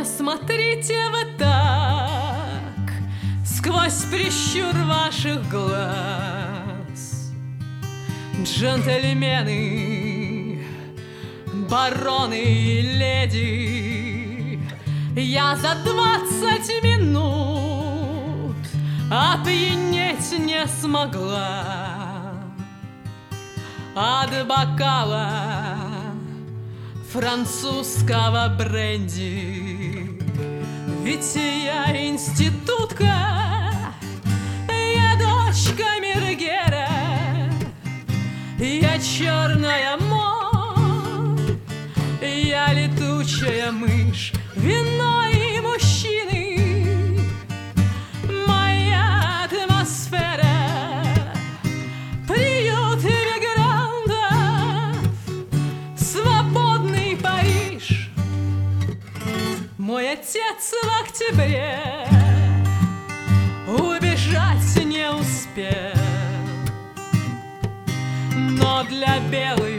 смотрите вы так сквозь прищур ваших глаз, джентльмены, бароны и леди. Я за 20 минут опьянеть не смогла от бокала французского бренди. Ведь я институтка, я дочка Мергера, я черная моль, я летучая мышь, вино и мужчины. Моя атмосфера — приют иммигрантов, свободный Париж. Мой отец в октябре убежать не успел, но для белых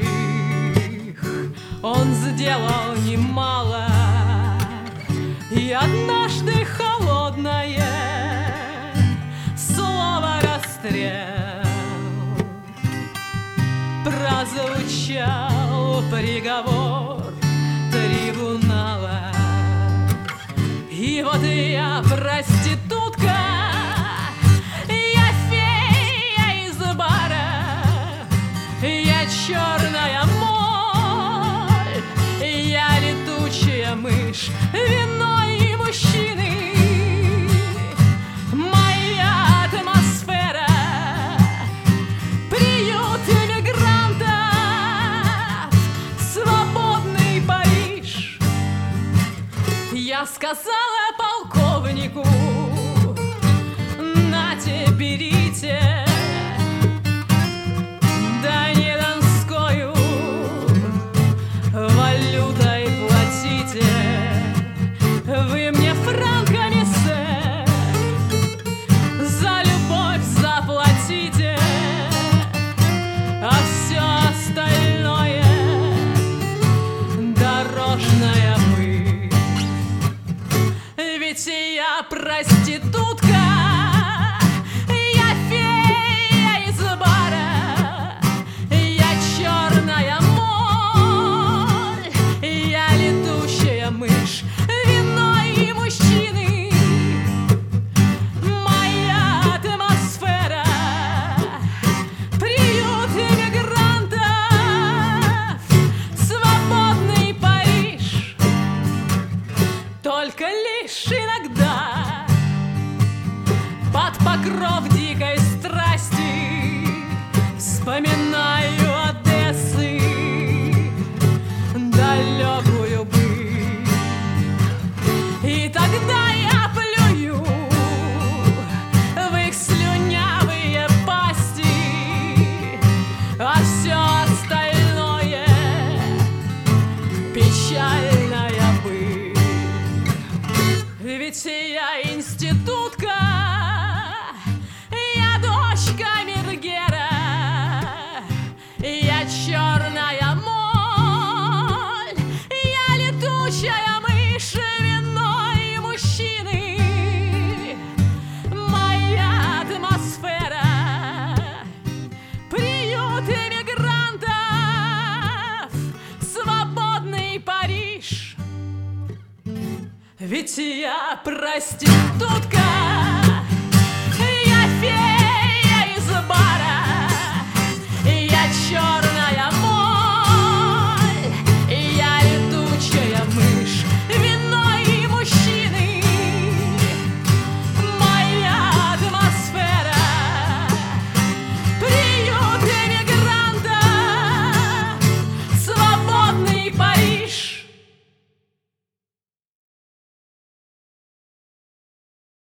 он сделал немало. И однажды холодное слово «расстрел» прозвучал приговор трибунала. И вот я проститутка, я фея из бара, я черная моль, я летучая мышь, вино и мужчины. Моя атмосфера — приют иммигрантов, свободный Париж. Я сказала полковнику: нате, берите, да не донскою валютой платите. Вы мне франками, сэр, за любовь заплатите, а все остальное дорожная пыль. Ведь я проститутка, я фея из бара, я черная моль, я летучая мышь, вино и мужчины. Моя атмосфера — приют иммигрантов, свободный Париж. Только лишь иногда под покров дикой страсти вспоминаю Одессы далекую быль. И тогда я плюю в их слюнявые пасти, а все остальное — печальная быль. Ведь я институтка, я дочка Мергера, я черная моль, я летучая мышь, вино и мужчины. Моя атмосфера — приют иммигрантов, свободный Париж. Ведь я проститутка,